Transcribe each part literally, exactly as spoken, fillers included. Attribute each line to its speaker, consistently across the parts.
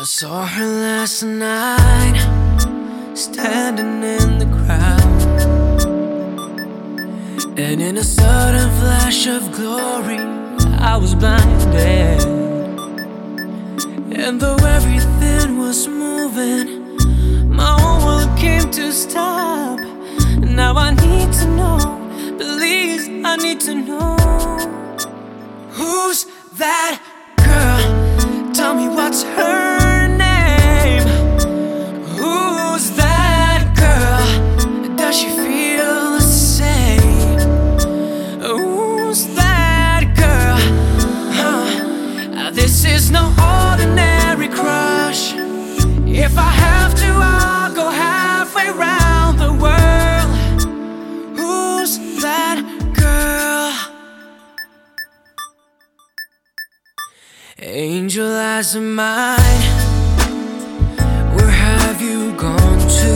Speaker 1: I saw her last night, standing in the crowd, and in a sudden flash of glory, I was blinded. And though everything was moving, my whole world came to stop. Now I need to know, please, I need to know, who's that girl? Tell me what's her name. Who's that girl? Does she feel the same? Who's that girl? Huh? This is no ordinary crush. If I have to, I'll go halfway round the world. Who's that girl? Angel eyes of mine, where have you gone to?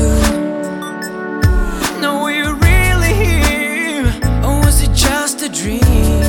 Speaker 1: No, were you really here, or was it just a dream?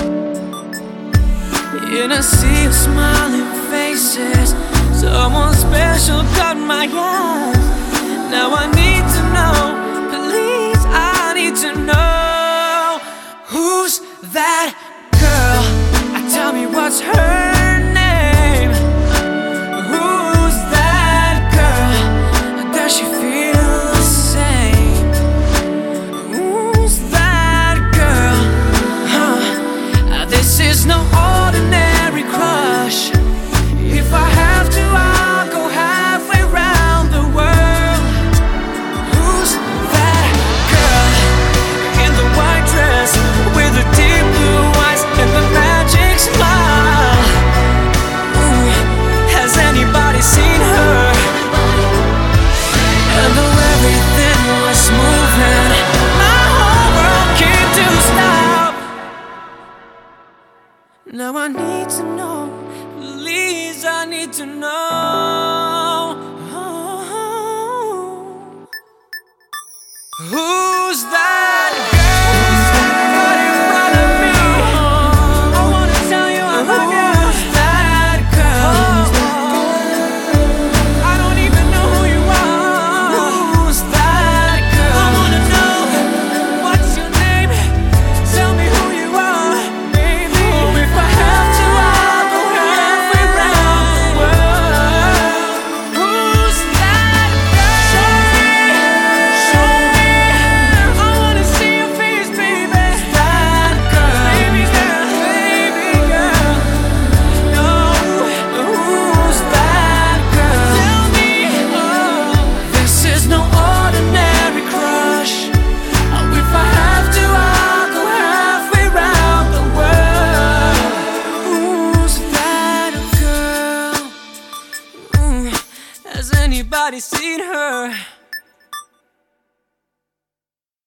Speaker 1: In a sea of smiling faces, someone special caught my eyes. Now I need to know, please, I need to know, who's that girl? Tell me what's her name. Who's that girl? Does she feel the same? Who's that girl? Huh? This is no ordinary crush. If I have to, I'll go halfway round the world. Who's that girl in the white dress with the deep blue eyes and the magic smile? Ooh, has anybody seen her? And though everything was moving, my whole world came to stop. Now I need to know, please, I need to know, who's that girl in front of me? I wanna tell you I love you. Who's that girl? I don't even know who you are. Who's that girl? I wanna know, what's your name? Tell me who you are, baby. Oh, if I have to, I'll go halfway round the world. Who's that girl? Show me, show me. I wanna see your face, baby. Who's that girl? Baby girl, baby girl. No, who's that girl? Tell me. Oh, this is no ordinary crush. Oh, if I have to, I'll go halfway round the world. Who's that girl? Ooh, has anybody seen her?